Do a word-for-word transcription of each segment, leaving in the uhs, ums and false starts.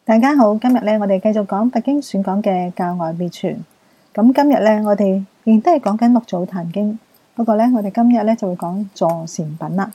大家好，今日咧我哋繼續講佛經選講嘅教外別傳。咁今日咧我哋仍然都係講緊六祖壇經，不過咧我哋今日咧就會講坐禪品啦。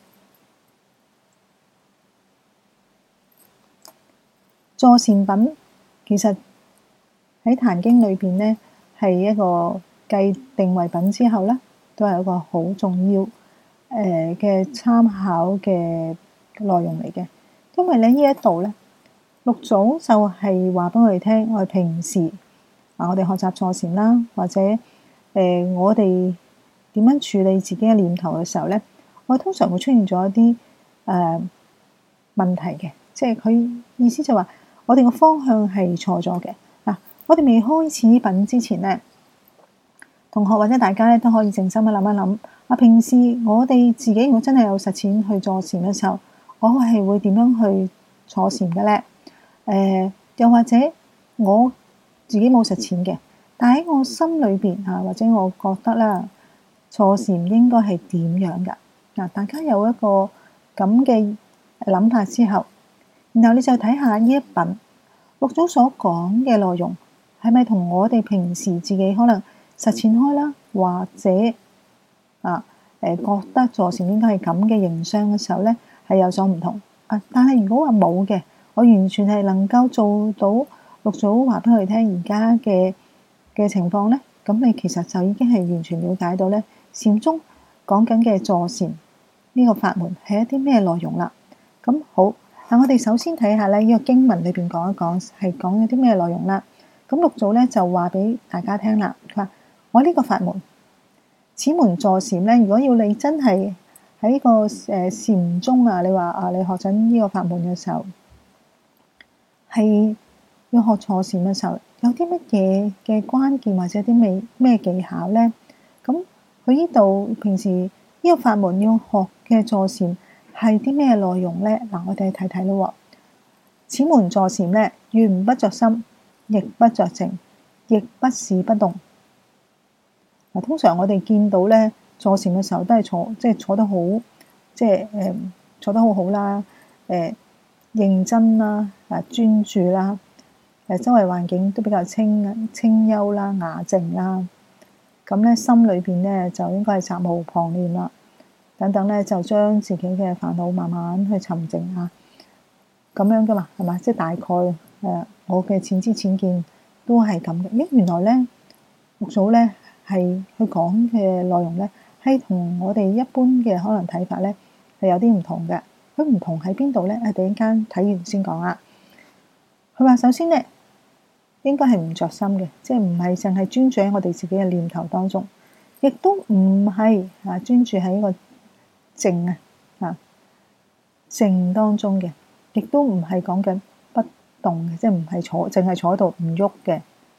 坐禪品其實喺壇經裏邊咧係一個繼定慧品之後咧，都係一個好重要誒嘅參考嘅內容嚟嘅，因為咧呢一度咧。六祖就係話俾我哋聽，我哋平時啊，我哋學習坐禪啦，或者誒、呃，我哋點樣處理自己嘅念頭嘅時候咧，我哋通常會出現咗一啲誒、呃、問題嘅，即係佢意思就話我哋個方向係錯咗嘅。嗱、啊，我哋未開始呢品之前咧，同學或者大家咧都可以靜心去諗一諗。啊，平時我哋自己如果真係有實踐去坐禪嘅時候，我係會點樣去坐禪嘅咧？誒、呃，又或者我自己冇實踐嘅，但喺我心裏邊嚇，或者我覺得啦，坐禪應該係點樣㗎？嗱，大家有一個咁嘅諗法之後，然後你就睇下呢一品六祖所講嘅內容，係咪同我哋平時自己可能實踐開啦，或者啊誒覺得坐禪應該係咁嘅形象嘅時候咧，係有所唔同啊？但係如果話冇嘅，我完全係能夠做到六祖話俾佢哋聽而家嘅嘅情況咧，咁你其實就已經係完全了解到咧，禪宗講緊嘅坐禪呢個法門係一啲咩內容啦。咁好，嗱我哋首先睇下咧呢個經文裏邊講一講係講咗啲咩內容啦。咁六祖咧就話俾大家聽啦，佢話我呢個法門，此門坐禪咧，如果要你真係喺個誒禪宗啊，你話啊你學緊呢個法門嘅時候，係要學坐禪嘅時候，有啲乜嘢嘅關鍵或者啲咩咩技巧咧？咁佢呢度平時呢個法門要學嘅坐禪係啲咩內容咧？嗱，我哋睇睇咯。此門坐禪咧，願不着心，亦不着靜，亦不是不動。嗱，通常我哋見到咧坐禪嘅時候都係坐，即係坐得好，即係誒坐得好好啦，誒。認真啦，啊專注啦，誒周圍環境都比較清清幽啦、雅靜啦，咁咧心裏邊咧就應該係責無旁念啦，等等咧就將自己嘅煩惱慢慢去沉靜啊，咁樣噶嘛，係嘛？即係大概誒我嘅淺知淺見都係咁嘅。咦，原來咧六祖咧係佢講嘅內容咧係同我哋一般嘅可能睇法咧係有啲唔同嘅。佢唔同喺邊度咧？誒，陣間睇完先講啦。佢話首先咧，應該係唔着心嘅，即係唔係淨係專注喺我哋自己嘅念頭當中，亦都唔係啊專注喺呢個靜啊啊靜當中嘅，亦都唔係講緊不動嘅，即係唔係坐淨係坐喺度唔喐嘅。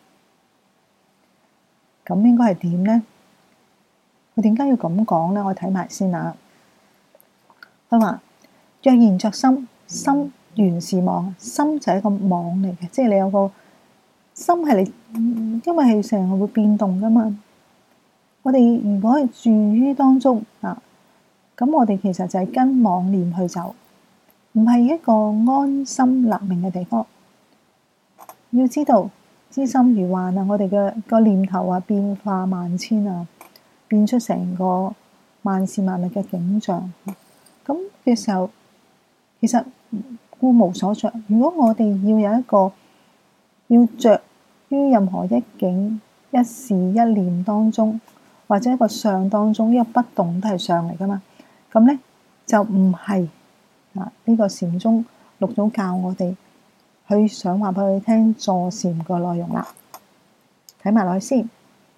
咁應該係點咧？佢點解要咁講咧？我睇埋先啊。佢話。若然着心，心原是妄，心就係一個妄嚟嘅，即係你有個心係你，因為係成日會變動噶嘛。我哋如果係住於當中啊，咁我哋其實就係跟妄念去走，唔係一個安心立命嘅地方。要知道，知心如幻啊！我哋嘅個念頭啊，變化萬千啊，變出成個萬事萬物嘅景象。咁嘅時候。其實故無所着。如果我哋要有一個要着於任何一境一事一念當中，或者一個相當中，呢個不動都係相嚟噶嘛。咁咧就唔係啊呢個禪宗六祖教我哋去想話俾佢聽坐禪個內容啦。睇埋落去先，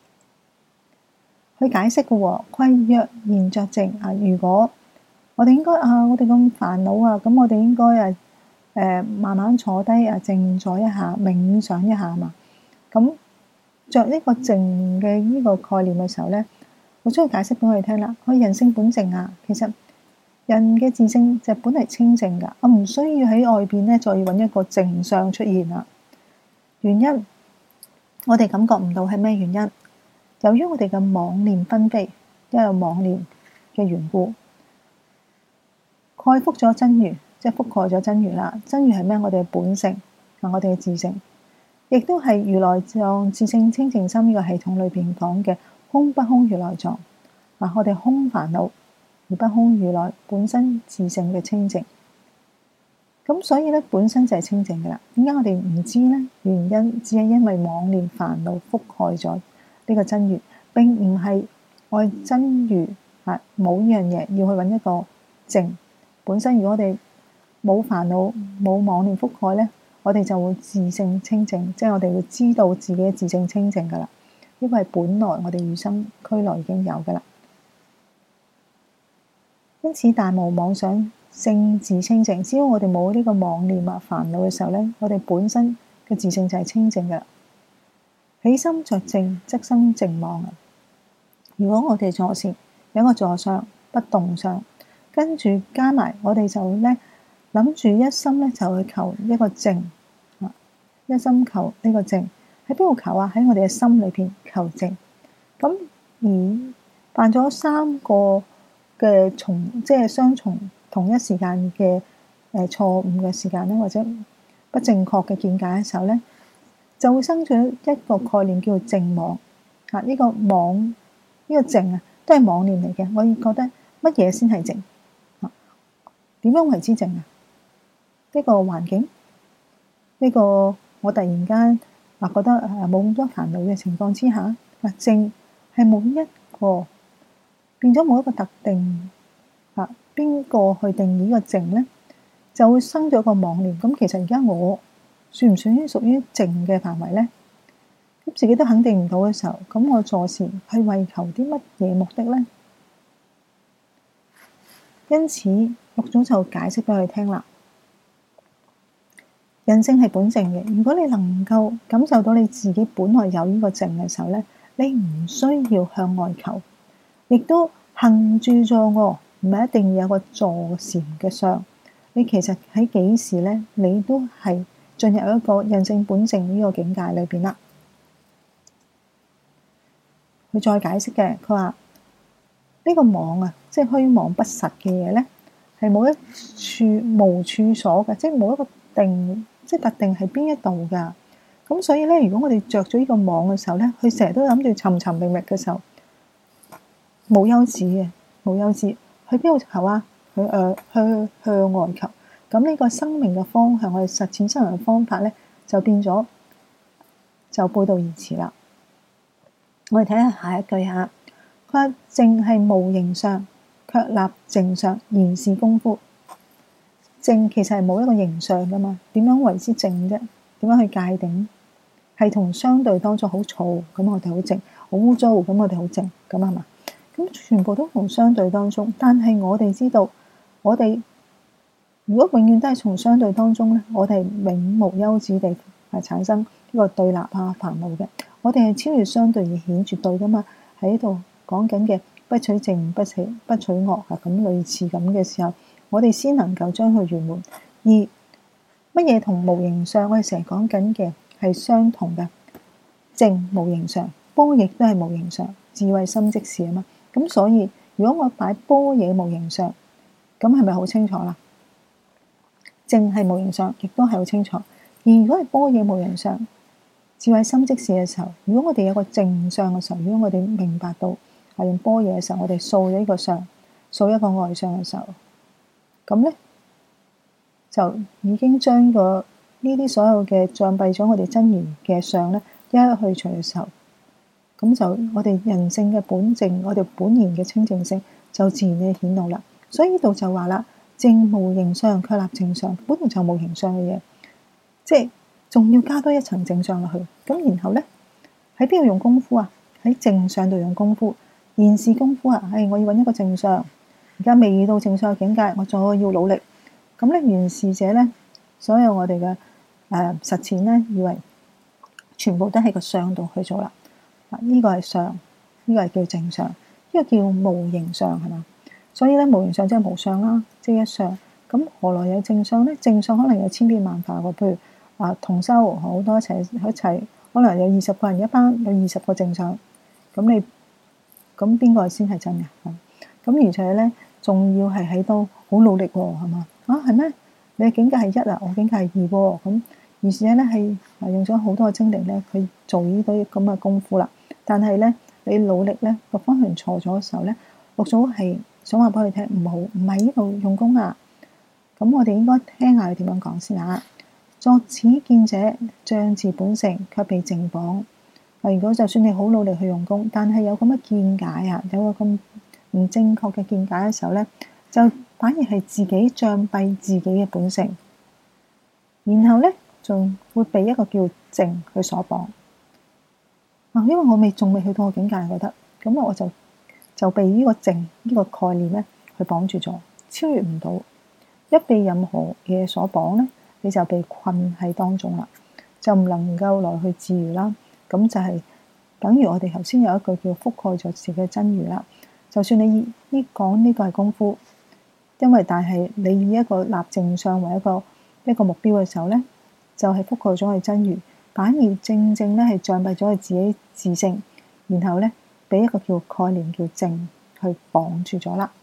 佢解釋嘅喎，佢若然着靜啊，如果我哋應該啊，我哋咁煩惱啊，咁我哋應該誒誒慢慢坐低啊，靜坐一下，冥想一下嘛。咁着呢個靜嘅呢個概念嘅時候咧，我將佢解釋俾我哋聽啦。佢人性本靜啊，其實人嘅自性就本嚟清靜噶，我唔需要喺外邊咧再要揾一個靜相出現啦。原因我哋感覺唔到係咩原因？由於我哋嘅妄念紛飛，因為妄念嘅緣故。蓋覆咗真如，即係覆蓋咗真如啦。真如係咩？我哋嘅本性， 啊，我哋嘅自性，亦都係如來藏自性清淨心呢個系統裏邊講嘅空不空如來藏。啊，我哋空煩惱而不空如來本身自性嘅清淨。咁所以咧，本身就係清淨嘅啦。點解我哋唔知呢？原因只係因為妄念煩惱覆蓋咗呢個真如，並唔係我真如啊冇呢樣嘢要去揾一個淨。本身如果我哋冇煩惱冇妄念覆蓋咧，我哋就會自性清淨，即係我哋會知道自己嘅自性清淨噶啦。呢個係本來我哋與生俱來已經有噶啦。因此，大無妄想性自清淨。只要我哋冇呢個妄念啊煩惱嘅時候咧，我哋本身嘅自性就係清淨嘅。起心着淨，則生淨妄啊！如果我哋坐禪有一個坐相不動相，跟住加埋我哋就咧諗住一心咧就去求一個淨啊，一心求呢個淨喺邊度求啊？喺我哋嘅心裏邊求淨。咁而犯咗三個嘅重，即係雙重同一時間嘅誒錯誤嘅時間咧，或者不正確嘅見解嘅時候咧，就會生咗一個概念叫做淨妄啊！呢、這個妄呢、這個淨啊，都係妄念嚟嘅。我覺得乜嘢先係淨啊？點樣為之淨啊？呢、這個環境，呢、這個我突然間啊覺得誒冇咁多煩惱嘅情況之下，啊淨係冇一個。變咗冇一個特定啊，邊個去定義呢個淨咧，就會生咗個妄念。咁其實而家我算唔算於屬於淨嘅範圍咧？咁自己都肯定唔到嘅時候，咁我坐禪係為求啲乜嘢目的咧？因此六祖就解釋俾佢聽啦。人性係本淨嘅，如果你能夠感受到你自己本來有呢個淨嘅時候咧，你唔需要向外求。亦都行住坐臥，唔係一定要有個坐禪嘅相。你其實喺幾時咧，你都係進入一個人性本淨呢個境界裏邊啦。佢再解釋嘅，佢話呢個妄啊，即係虛妄不實嘅嘢咧，係冇一處無處所嘅，即係冇一個定，即係特定係邊一度噶。咁所以咧，如果我哋着咗呢個妄嘅時候咧，佢成日都諗住尋尋覓覓嘅時候。冇休止嘅，冇休止，去邊度求啊？去誒、呃，去向外求。咁呢個生命嘅方向，我哋實踐生命嘅方法咧，就變咗就背道而馳啦。我哋睇下下一句嚇，佢話淨係無形相，卻立淨相，然是功夫。淨其實係冇一個形象噶嘛，點樣為之淨啫？點樣去界定？係同相對當中好嘈，咁我哋好靜；好污糟，咁我哋好靜，咁係嘛？咁全部都從相對當中，但係我哋知道，我哋如果永遠都係從相對當中咧，我哋永無休止地係產生呢個對立啊煩惱嘅。我哋係超越相對而顯絕對噶嘛，喺度講緊嘅不取淨不取不取惡啊，咁類似咁嘅時候，我哋先能夠將佢圓滿。而乜嘢同無形相？我哋成日講緊嘅係相同嘅，淨無形相，般亦都係無形相，智慧心即是啊嘛。咁所以，如果我擺般若無形相，咁係咪好清楚啦？淨係無形相，亦都係好清楚。而如果係般若無形相，智慧心即是嘅時候，如果我哋有個淨相嘅時候，如果我哋明白到係用般若嘅時候，我哋掃咗呢個相，掃一個外相嘅時候，咁咧就已經將個呢啲所有嘅障蔽咗我哋真如嘅相咧，一一去除嘅時候。咁就我哋人性嘅本淨，我哋本然嘅清淨性就自然嘅顯露啦。所以呢度就話啦，淨無形相，卻立淨相，本來就無形相嘅嘢，即係仲要加多一層淨相落去。咁然後咧喺邊度用功夫啊？喺淨相度用功夫，現是功夫啊！係、哎、我要揾一個淨相，而家未到淨相嘅境界，我再要努力。咁咧，原示者咧，所有我哋嘅誒實踐咧，以為全部都喺個相度去做啦。呢個係相，呢個係叫淨相，呢個叫無形相係嘛？所以咧，無形相即係無相啦，即係一相。咁何來有淨相咧？淨相可能有千變萬化嘅，譬如啊同修好多一齊一齊，可能有二十個人一班，有二十個淨相。咁你咁邊個先係真嘅？咁而且咧，仲要係喺度好努力喎，係嘛？啊係咩？你嘅境界係一啊，我境界係二喎。咁而且咧係用咗好多嘅精力咧，去做呢啲咁嘅功夫啦。但係咧，你努力咧個方向錯咗嘅時候咧，六祖係想話俾佢聽，唔好唔喺呢度用功啊！咁我哋應該聽下佢點樣講先啊！作此見者，障自本性，卻被淨綁。如果就算你好努力去用功，但係有咁嘅見解啊，有個咁唔正確嘅見解嘅時候咧，就反而係自己障蔽自己嘅本性，然後咧仲會被一個叫淨去所綁。啊，因為我未仲未去到個境界，覺得咁我就就被呢個淨呢個概念咧去綁住咗，超越唔到。一被任何嘢所綁咧，你就被困喺當中啦，就唔能夠來去自如啦。咁就係等於我哋頭先有一句叫覆蓋咗自己嘅真如啦。就算你呢講呢個係功夫，因為但係你以一個立正相為一個一個目標嘅時候咧，就係覆蓋咗佢真如，反而正正咧係障蔽咗佢自己自性，然後咧俾一個叫概念叫淨去綁住咗啦。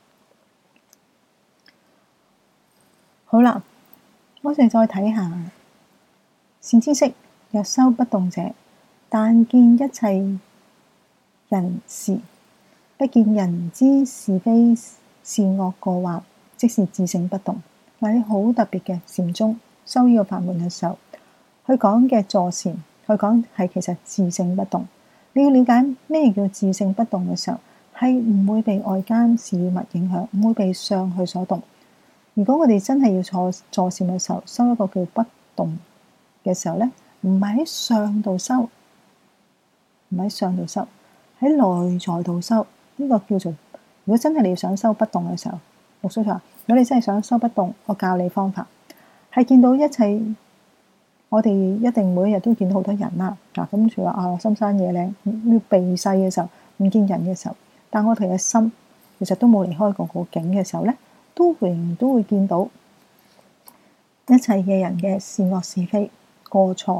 好啦，我哋再睇下善知識，若修不動者，但見一切人事，不見人之是非善惡過患，即是自性不動。嗱，好特別嘅禪宗修呢個法門嘅時候，佢講嘅坐禪，佢講係其實自性不動。你要了解咩叫自性不動嘅時候，係唔會被外間事物影響，唔會被相去所動。如果我哋真係要坐坐禪嘅時候，修一個叫不動嘅時候咧，唔係喺相度修，唔喺相度修，喺內在度修。呢、這個叫做，如果真係你要想修不動嘅時候，六祖就話：如果你真係想修不動，我教你方法，係見到一切。我哋一定每一日都見到好多人啦。嗱，咁住話啊，深山野嶺要避世嘅時候，唔見人嘅時候，但我哋嘅心其實都冇離開過個境嘅時候咧，都仍然都會見到一切嘅人嘅是惡是非過錯。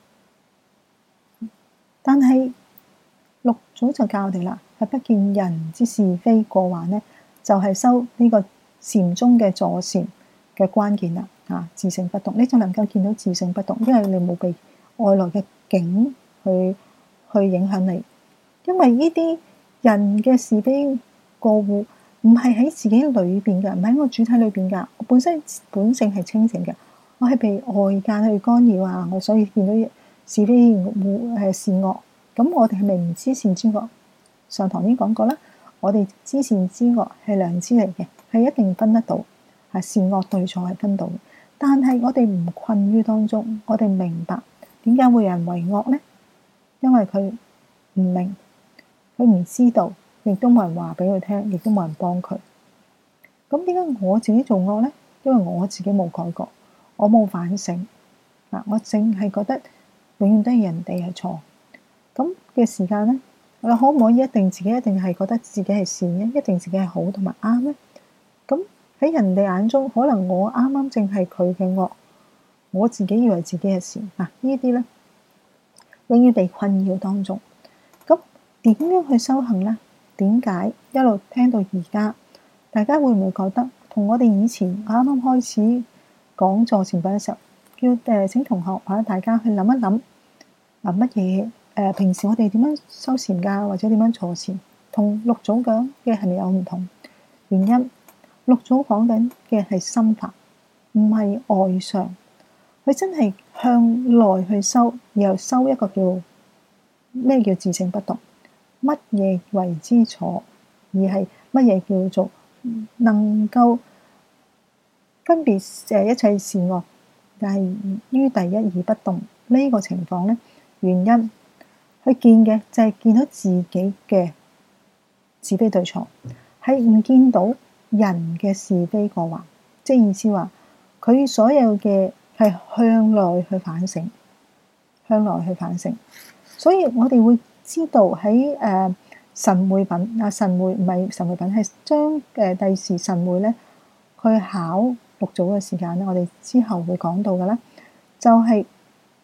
但係六祖就教我哋啦，係不見人之是非過患咧，就係、是、修呢個禪宗嘅坐禪嘅關鍵啦。啊，自性不動，你就能夠見到自性不動，因為你冇被外來嘅境去去影響你。因為呢啲人嘅是非過護唔係喺自己裏邊嘅，唔喺我主體裏邊噶。我本身本性係清淨嘅，我係被外界去干擾啊，我所以見到是非護係善惡。咁我哋係咪唔知善知惡？上堂已經講過啦，我哋知善知惡係良知嚟嘅，係一定分得到，係善惡對錯係分到嘅。但係我哋唔困於當中，我哋明白點解會有人為惡呢？因為佢唔明，佢唔知道，亦都冇人話俾佢聽，亦都冇人幫佢。咁點解我自己做惡呢？因為我自己冇改過，我冇反省。嗱，我淨係覺得永遠都係人哋係錯。咁嘅時間呢，我可唔可以一定自己一定係覺得自己係善呢？一定自己係好同埋啱呢？咁喺人哋眼中，可能我啱啱正係佢嘅惡，我自己以為自己係善。嗱，呢啲咧永遠被困擾當中。咁點樣去修行咧？點解一路聽到而家，大家會唔會覺得同我哋以前啱啱開始講坐禪品嘅時候，叫誒請同學或者大家去諗一諗啊乜嘢誒？平時我哋點樣修禪㗎，或者點樣坐禪，同六祖講嘅係咪有唔同？原因？六祖講緊嘅係心法，唔係外相。佢真係向內去修，然後修一個叫咩叫自性不動？乜嘢為之錯？而係乜嘢叫做能夠分別誒一切善惡，但係於第一而不動呢、這個情況咧？原因佢見嘅就係見到自己嘅是非對錯，係唔見到人嘅是非過患，即係意思話佢所有嘅係向內去反省，向內去反省。所以我哋會知道喺誒神會品啊，神會唔係神會品，係將誒第時神會咧去考六祖嘅時間咧，我哋之後會講到嘅啦，就係、是、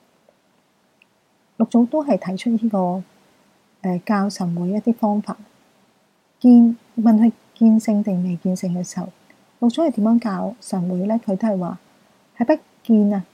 六祖都係提出呢、這個誒、呃、教神會一啲方法，見問佢見性定未見性嘅時候，六祖係點樣教神會咧？佢都係話係不見啊，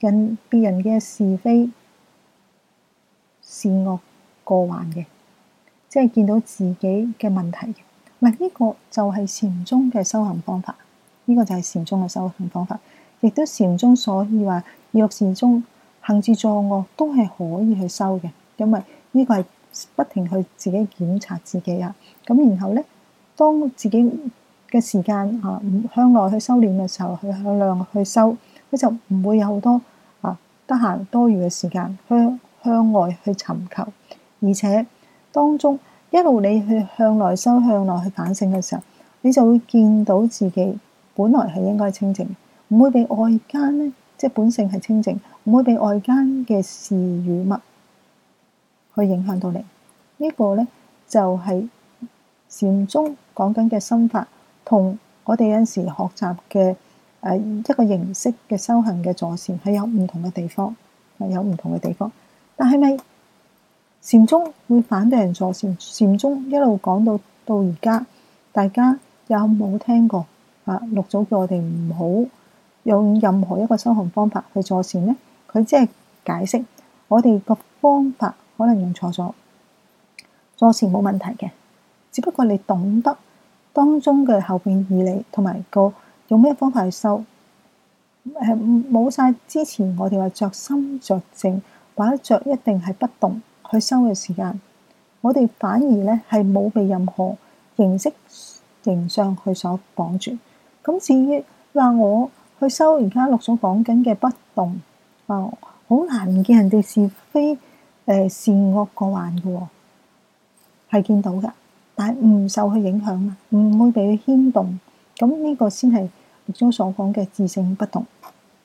人別人嘅是非善惡過患嘅，即係見到自己嘅問題嘅。嗱，呢個就係禪宗嘅修行方法，呢、這個就係禪宗嘅修行方法，亦都禪宗所以話二六事中行住坐臥都係可以去修嘅，因為呢個係不停去自己檢查自己啊。咁然後咧，當自己嘅時間啊向內去修煉嘅時候，去向量去修，佢就唔會有好多啊得閒多餘嘅時間去向外去尋求，而且當中一路你去向內修、向內去反省嘅時候，你就會見到自己本來係應該清淨，唔會被外間咧，即係本性係清淨，唔會被外間嘅事與物去影響到你。呢個咧就係禪宗講緊嘅心法，同我哋有陣時學習嘅誒一個形式嘅修行嘅坐禪係有唔同嘅地方，係有唔同嘅地方。但係咪禪宗會反對人坐禪？禪宗一路講到到而家，大家有冇聽過啊？六祖叫我哋唔好用任何一個修行方法去坐禪呢？佢即係解釋我哋個方法可能用錯咗，坐禪冇問題嘅，只不過你懂得當中嘅後邊義理同埋個用咩方法去修，誒冇晒之前我哋話着心着靜，或者着一定係不動去修嘅時間，我哋反而咧係冇被任何形式形象去所綁住。咁至於話我去修而家六祖講緊嘅不動啊，好難唔見人哋是非誒、呃、善惡過患嘅喎，係見到㗎，但係唔受佢影響啊，唔會被佢牽動。咁呢個先係六祖所講嘅自性不動。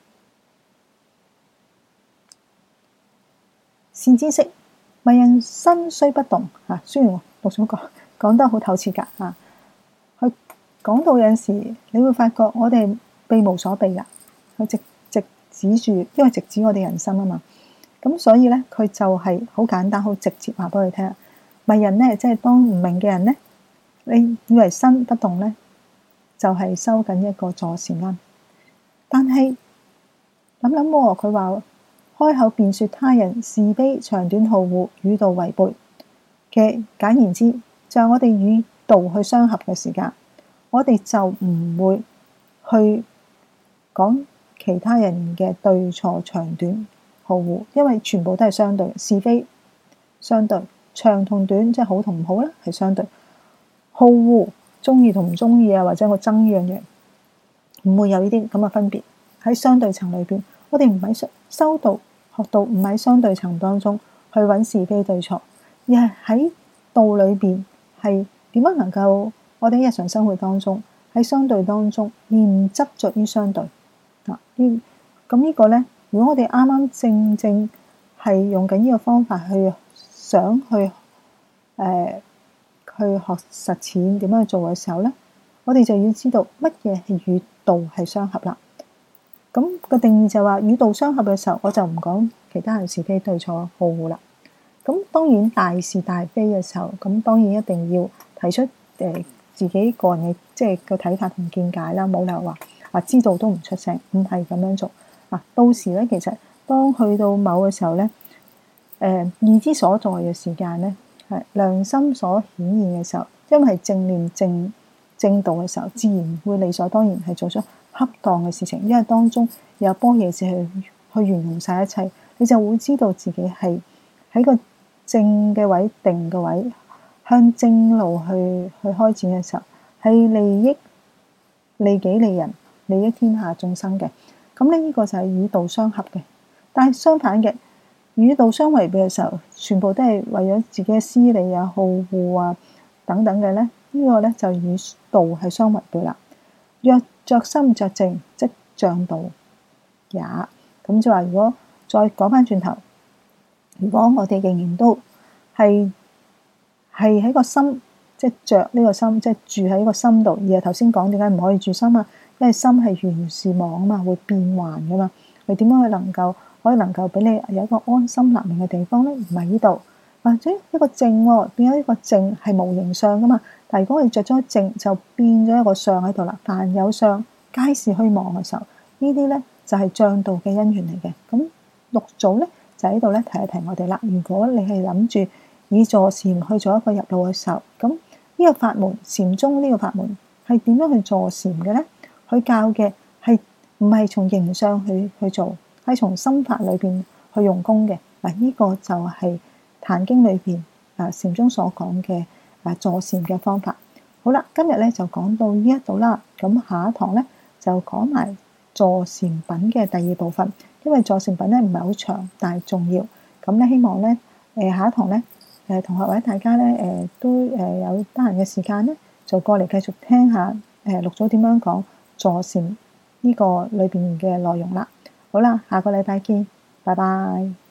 善知識，迷人身雖不動嚇，雖然六祖講講得好透徹㗎嚇，佢講到有陣時，你會發覺我哋避無所避㗎，佢直直指住，因為直指我哋人生啊嘛。咁所以咧，佢就係好簡單、好直接話俾佢聽。迷人咧，即係當唔明嘅人咧，你以為身不動咧，就係修緊一個坐禪啦。但係諗諗喎，佢話開口便說他人是非長短好惡與道違背嘅，簡言之就係我哋與道去相合嘅時間，我哋就唔會去講其他人嘅對錯長短好惡，因為全部都係相對，是非相對，長同短即係好同唔好咧係相對，好惡中意同唔中意啊，或者我憎呢樣嘢，唔會有呢啲咁嘅分別。喺相對層裏邊，我哋唔喺修道學道，唔喺相對層當中去揾是非對錯，而係喺道裏邊係點樣能夠我哋日常生活當中喺相對當中而唔執着於相對啊。呢咁呢個咧，如果我哋啱啱正正係用緊呢個方法去想去誒、呃、去學實踐點樣去做嘅時候咧，我哋就要知道乜嘢係與道係相合啦。咁個定義就話與道相合嘅時候，我就唔講其他人是非對錯好惡啦。咁當然大是大非嘅時候，咁當然一定要提出誒、呃、自己個人嘅即係個睇法同見解啦。冇理由話啊知道都唔出聲，唔係咁樣做啊。到時咧，其實當去到某嘅時候咧，誒、呃、義之所在嘅時間咧，係良心所顯現嘅時候，因為係正念正正道嘅時候，自然會理所當然係做出恰當嘅事情，因為當中有般若智去去圓融晒一切，你就會知道自己係喺個正嘅位、定嘅位，向正路去去開展嘅時候，係利益利己利人、利益天下眾生嘅。咁咧呢個就係與道相合嘅。但係相反嘅，與道相違背嘅時候，全部都係為咗自己嘅私利啊、好惡啊等等嘅咧，呢、這個咧就與道係相違背啦。若着心着靜，即障道也。咁就話，如果再講翻轉頭，如果我哋仍然都係係喺個心，即係着呢個心，即係住喺個心度。而係頭先講點解唔可以住心啊？因為心係如是網啊嘛，會變幻噶嘛。你點樣去能夠可以能夠俾你有一個安心立命嘅地方咧？唔係呢度，或者一個靜變咗一個靜係無形相噶嘛。但係如果你着咗靜，就變咗一個相喺度啦。凡有相，皆是虛妄嘅時候，呢啲咧就係障道嘅因緣嚟嘅。咁六祖咧就喺度咧提一提我哋啦。如果你係諗住以坐禪去做一個入路嘅時候，咁呢個法門禪宗呢個法門係點樣去坐禪嘅咧？佢教嘅係唔係從形相去去做，係從心法裏邊去用功嘅。嗱，呢個就係壇經裏邊啊禪宗所講嘅啊坐禪嘅方法。好啦，今日咧就講到呢一度啦。咁下一堂咧就講埋坐禪品嘅第二部分，因為坐禪品咧唔係好長，但係重要。咁咧希望咧誒下一堂咧誒同學或者大家咧誒都誒有得閒嘅時間咧，就過嚟繼續聽下誒六祖點樣講坐禪呢個裏邊嘅內容啦。好啦，下個禮拜見，拜拜。